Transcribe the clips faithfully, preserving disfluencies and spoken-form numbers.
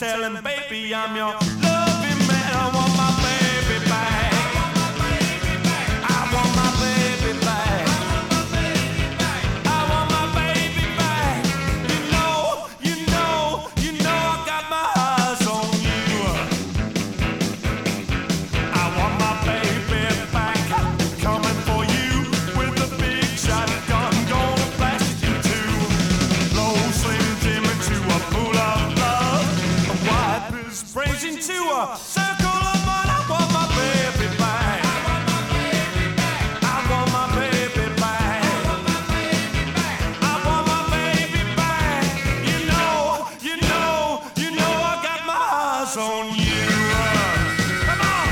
tell him, baby, I'm your loving man. I want my baby back. I want my baby back. I want my baby back. You know, you know, you know I got my eyes on you. I want my baby back. Coming for you with a big shotgun. Gonna blast you to low Slim Jim into a pool of love. A wipe his brains into a circle of mud. I want my baby back. I want my baby back. I want my baby back. You know, you know, you know I got my eyes on you. Come on.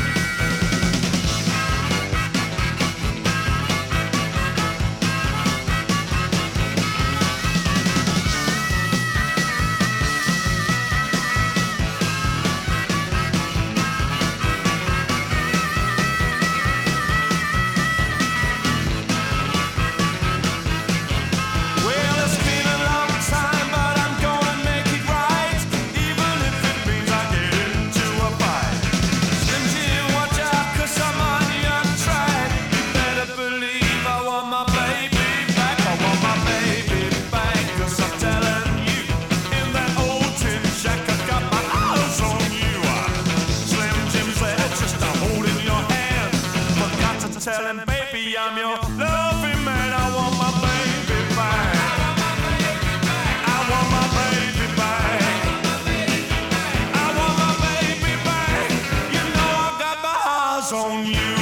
Well, it's been a long time, but I'm gonna make it right, even if it means I get into a fight. Slim Jim, watch out, 'cause I'm on the untried. You better believe I want my baby back. I want my baby back, 'cause I'm telling you, in that old tin shack, I got my eyes on you. Slim Jim's there just a holding your hand. Forgot to tell him, baby, I'm your loving man. I want my baby back. I want my baby back. I want my baby back. You know I got my eyes on you.